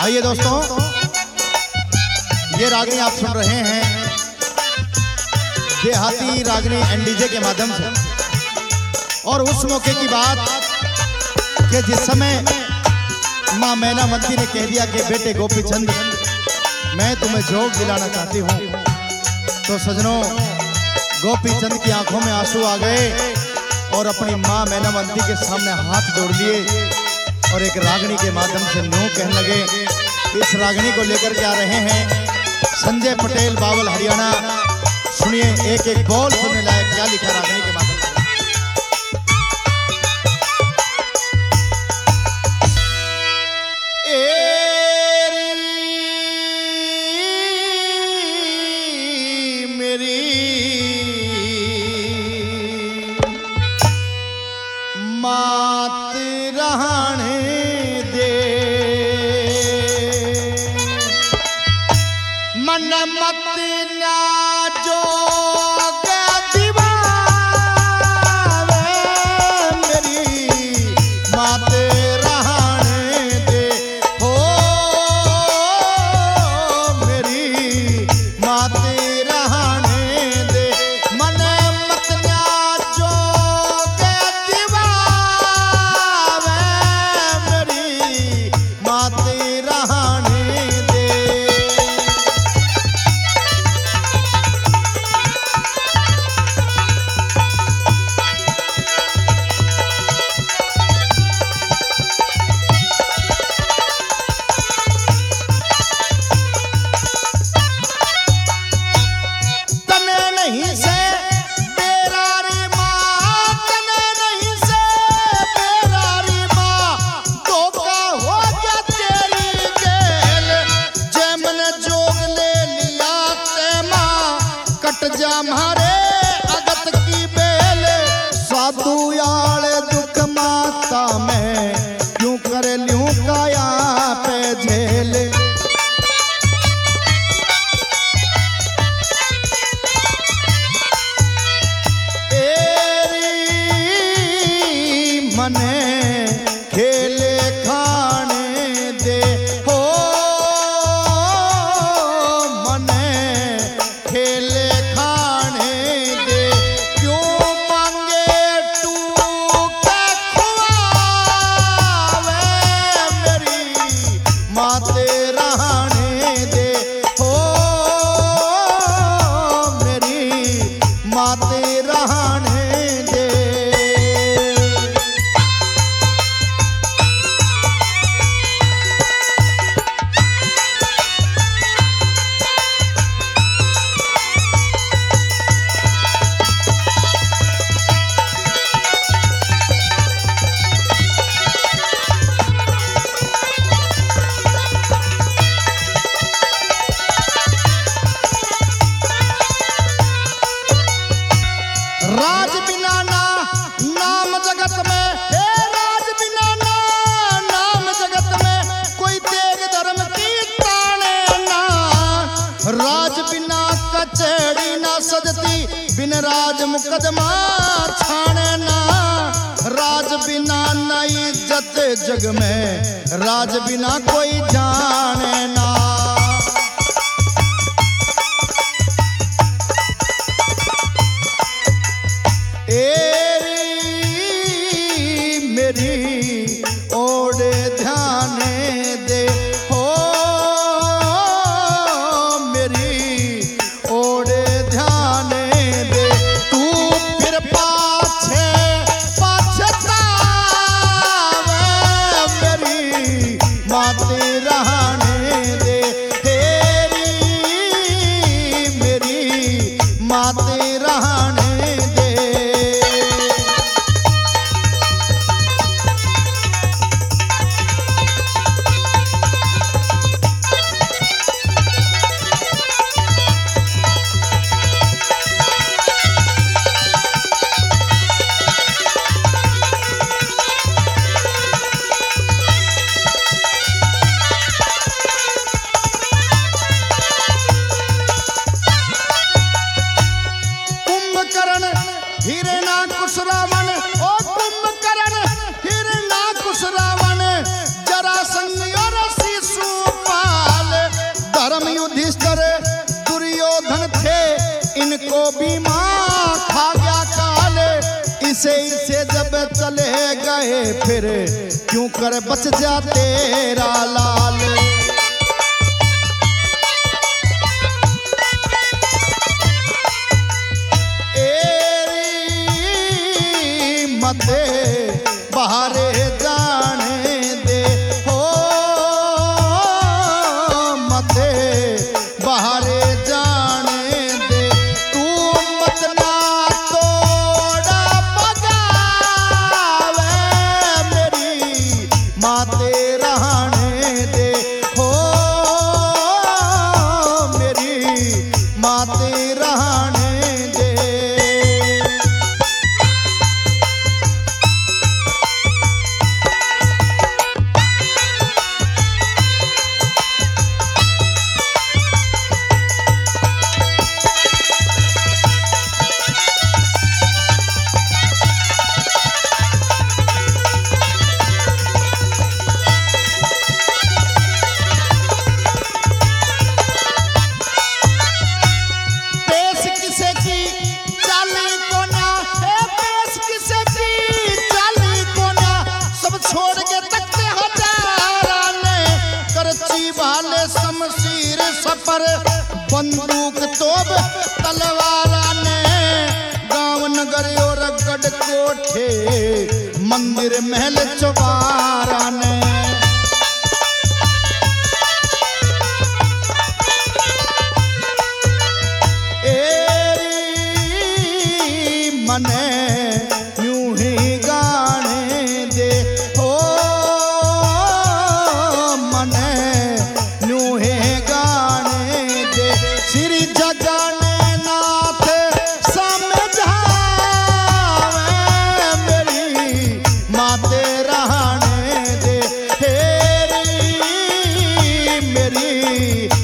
आइए दोस्तों, ये रागनी आप सुन रहे हैं देहाती रागनी एनडीजे के माध्यम से। और उस मौके की बात कि जिस समय मां मैनावती ने कह दिया कि बेटे गोपीचंद मैं तुम्हें जोग दिलाना चाहती हूँ, तो सजनों गोपीचंद की आंखों में आंसू आ गए और अपनी मां मैनावती के सामने हाथ जोड़ लिए और एक रागनी के माध्यम से नो कहने लगे। इस रागनी को लेकर के आ रहे हैं संजय पटेल, बावल, हरियाणा। सुनिए एक एक बोल सुनने लायक क्या लिखा रागनी के माध्यम से। मात रहने दे मन मत ना जोग दीवावे मेरी मात रहने दे हो मेरी मात रहने दे मन मत ना जोग हमारे अगत की बेल साधु याल दुख माता में क्यों कर लूं काया पे झेल। एरी मने खेले खाने दे हो मने खेले माते रहने दे हो मेरी माते रहने दे। राज बिना ना नाम जगत में, हे राज बिना ना नाम जगत में कोई तेग धर्म की ताने ना। राज बिना कचहरी ना सजती बिन राज मुकदमा छाने ना। राज बिना न इज्जत जग में राज बिना कोई जाने ना। मेरी ओड़े ध्यान दे हो मेरी ओड़े ध्यान दे तू फिर पाछे पछतावे मेरी माते रहने किसे से जब चले गए फिर क्यों कर बच जा तेरा लाल। एरी मते बाहरे जाने दे हो मते बाहरे जाने दे तू मत ना तोड़ा पगावे मेरी माते रहने दे हो मेरी माते रहने दे। वाले शमशीर सफर बंदूक तोब तलवारा ने गांव नगर और गढ़ कोठे मंदिर महल चौबारा ने एरी मने यूं ही गाने दे हो मने श्री जगने नाथ समझावे मेरी माते रहने दे हेरी मेरी